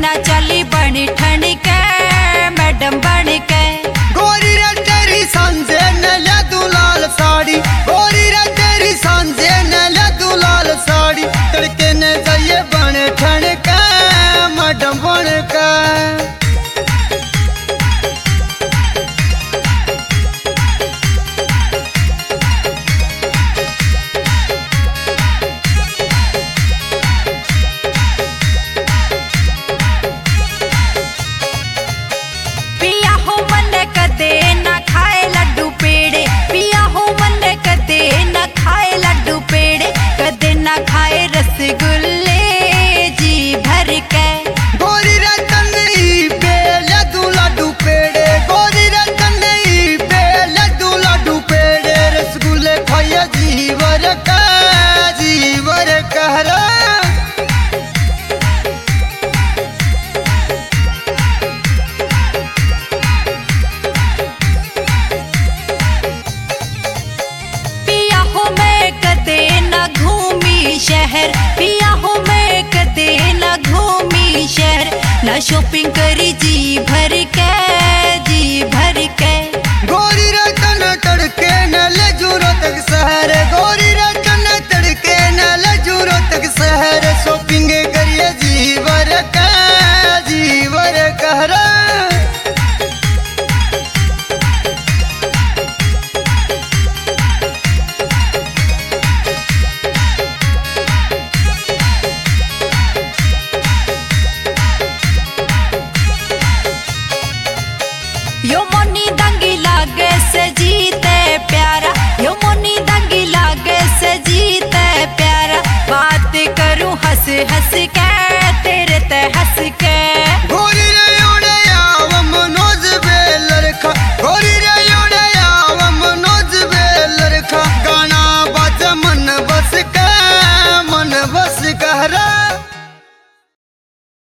ना चली बनी ठंड के मैडम बन के। गोरी रे तेरी सांझे न ले दुलाल साड़ी, गोरी रे तेरी सांझे न ले दुलाल साड़ी, तड़के न जाइए बने ठंड के मैडम बन के। रसगुल्ले जी भर के। गोरी रतन पे लड्डू लड्डू पेड़े, गोरी रतन पे लड्डू लड्डू पेड़े, रसगुल्ले खाइए जीवर कहरा। पिया हो मैं कदे न घूमी शहर, पिया हो मैं कदे न घूमी शहर, न शॉपिंग करी जी भर के जी भर के। गोरी रतन तड़के न ले जूरो तक शहर, गोरी रतन तड़के न ले जूरो तक शहर, शॉपिंग करिए जीवर कहरा। यो मोनी दंगी लागे से जीते प्यारा, यो मोनी दंगी लागे से जीते प्यारा, बात करूं हंस हंस के